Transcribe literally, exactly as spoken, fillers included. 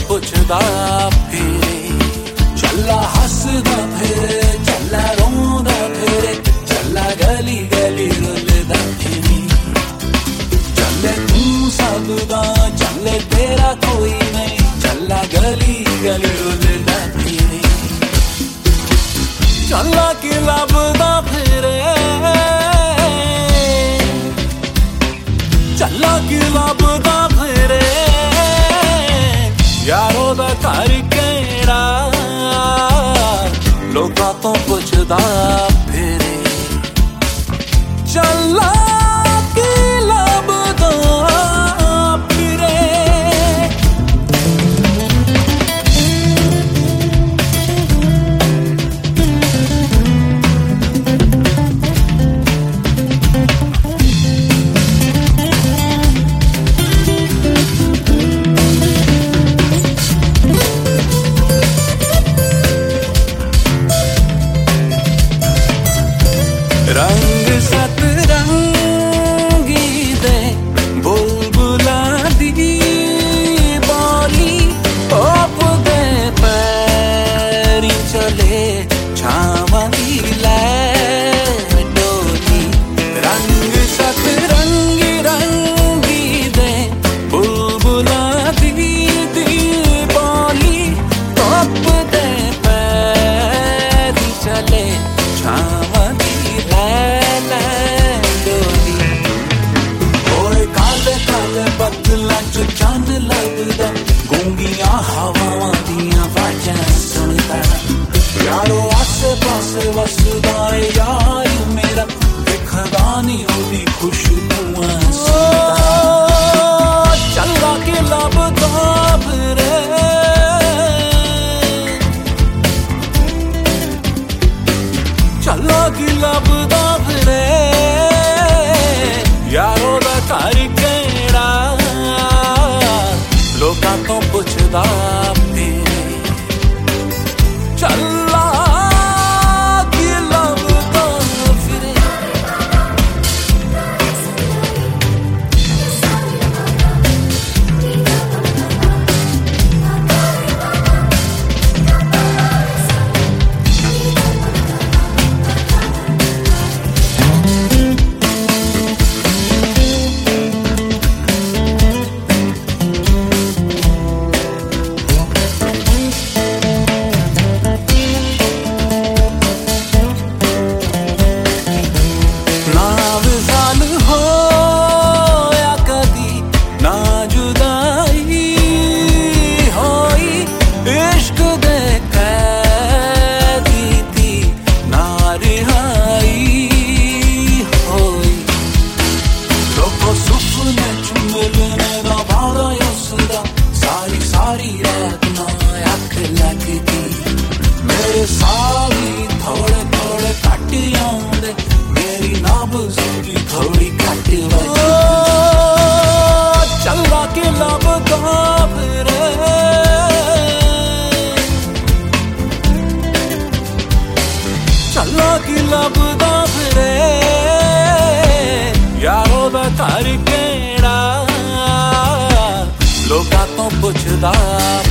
पुछदा फिरे, चला हसदा फिरे, चला रोंदा फिरे, चला गली गली रुलदा फिरे। चले तू सबदा, चले तेरा कोई नहीं, चला गली गली रुलदा फिरे। चला कि लभदा फिरे, चला कि लभदा फिरे, यारो दा घर केड़ा, लोकां तो पुछदा फिरे। चला कि लभदा फिरे। रंग सतरंगी दे बुलबुला दी बोली, ओप दे पैरी चले छावां दी लै डोली। रंग सतरंगी रंगी दे बुलबुला दी दी बोली, ओप दे पैरी चले छावां बदलां च चंद लगदा, गूंगियां हवावां दियां वाजां सुनदा। यारो आसे पासे वसदा है यार मेरा, दिखदा नी ओदी खुशबूआं सुनदा। चला कि लभदा फिरे, चला कि लभदा फिरे, यारो दा घर केड़ा, लोकां तो पुछदा फिरे। चला कि लभदा फिरे। सारी सारी रात ना अख लगदी, मेरे सारी थोड़े थोड़े कट आउंदे, मेरी नब्ज़ दी थोड़ी घट वजदी। चला कि लभदा फिरे, चला कि लभदा फिरे, यारो दा घर केड़ा, लोकां तो पुछदा